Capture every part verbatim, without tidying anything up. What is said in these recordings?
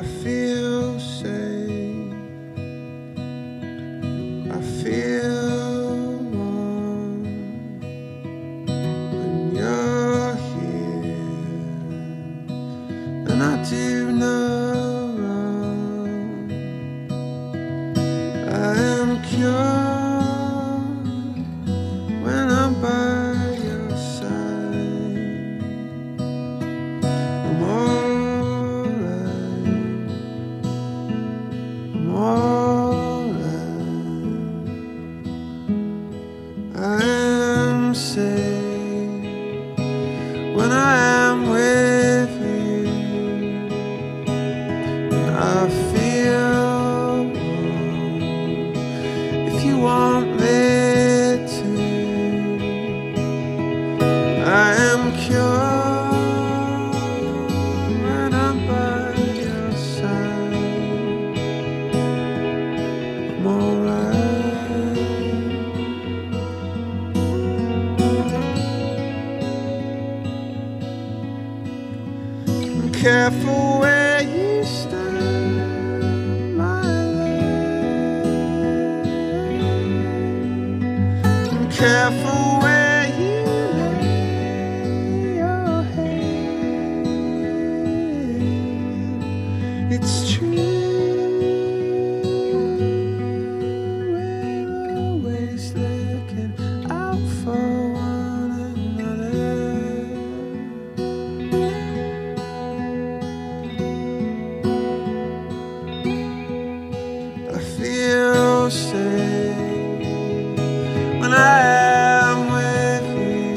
I feel safe, I feel warm when you're here, and I do no wrong. I am cured when I'm by your side. I'm alright, I'm alright. I am safe when I am with you, and I feel warm if you want me to. I am cured when I'm by your side. I'm alright. I'm careful where you stand, my love. I'm careful where you lay your head. It's true, we're always looking out for one another. I feel safe when I am with you,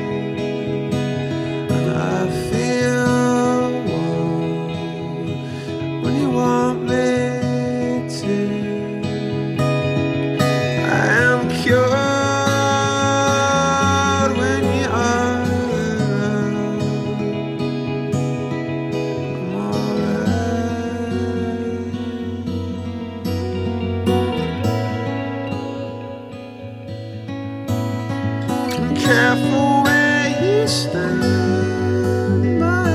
and I feel warm when you want me to. I am cured when you are around. I'm alright. I'm careful where you stand, my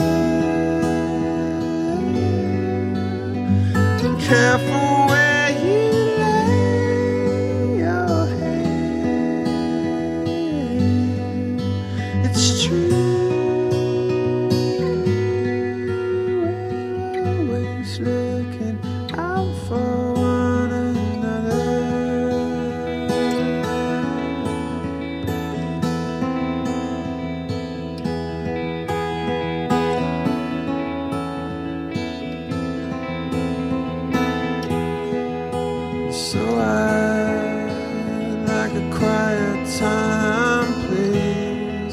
love. I'm careful where you lay your head. It's true, we're always looking out for one another. So I'd like a quiet time, please.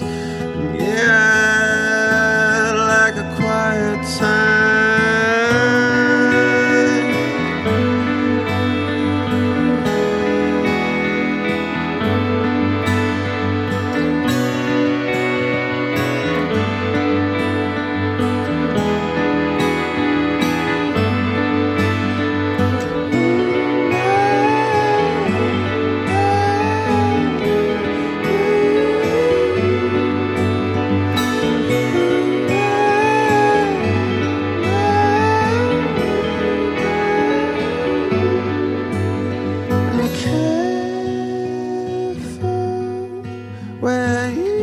Yeah, I'd like a quiet time. I'm careful where you